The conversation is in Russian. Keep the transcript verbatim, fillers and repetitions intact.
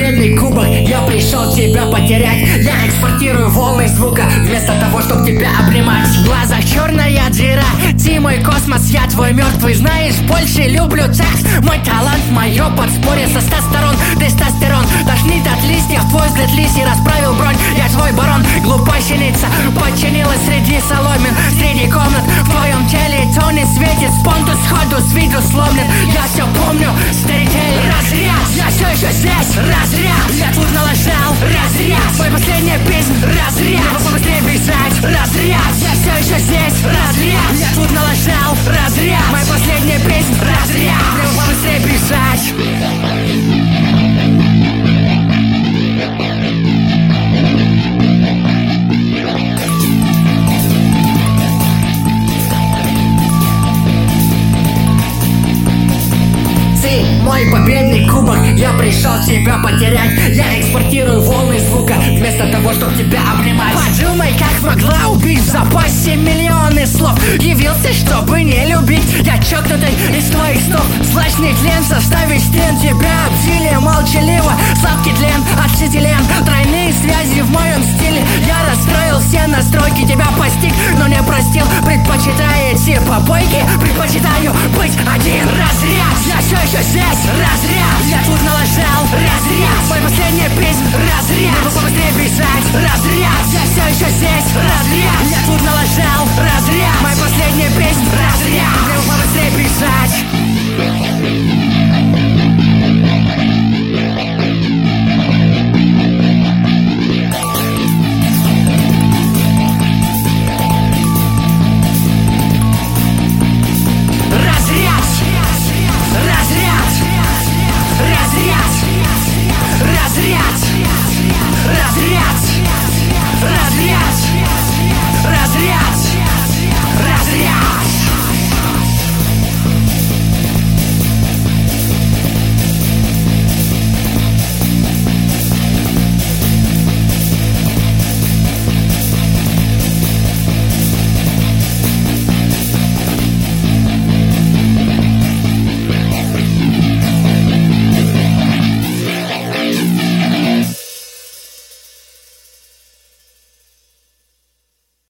победный кубок, я пришел тебя потерять. Я экспортирую волны звука, вместо того, чтоб тебя обнимать. В глазах черная дыра, ты мой космос, я твой мертвый. Знаешь, больше люблю секс, мой талант, мое подспорье. Со ста сторон тестостерон, тошнит от листьев, твой взгляд лисий расправил бронь. Я твой барон, глупая щеница, подчинилась среди соломин, среди комнат. В твоем теле тонет, светит, спонтус сходу с виду сломлен. Я все помню, старитель, разряд. Я все еще здесь, разряд. Я тут налажал, разряд. Мой последняя песня, разряд. Я могу быстрее бежать, разряд. Я все еще здесь, разряд. Я тут налажал, разряд. Моя последняя песня, разряд. Я могу быстрее бежать. Мой победный кубок, я пришел тебя потерять. Я экспортирую волны звука, вместо того, чтобы тебя обнимать. Подумай, как могла убить в запасе миллионы слов. Явился, чтобы не любить. Я чокнутый из твоих снов. Злачный тлен составить стен. Тебя обсили молчаливо. Сладкий тлен, отчителен. Тройные связи в моем стиле. Я расстроил все настройки. Тебя постиг, но не простил. Предпочитаю идти по бойке. Предпочитаю быть один. Разряд. Я все еще здесь.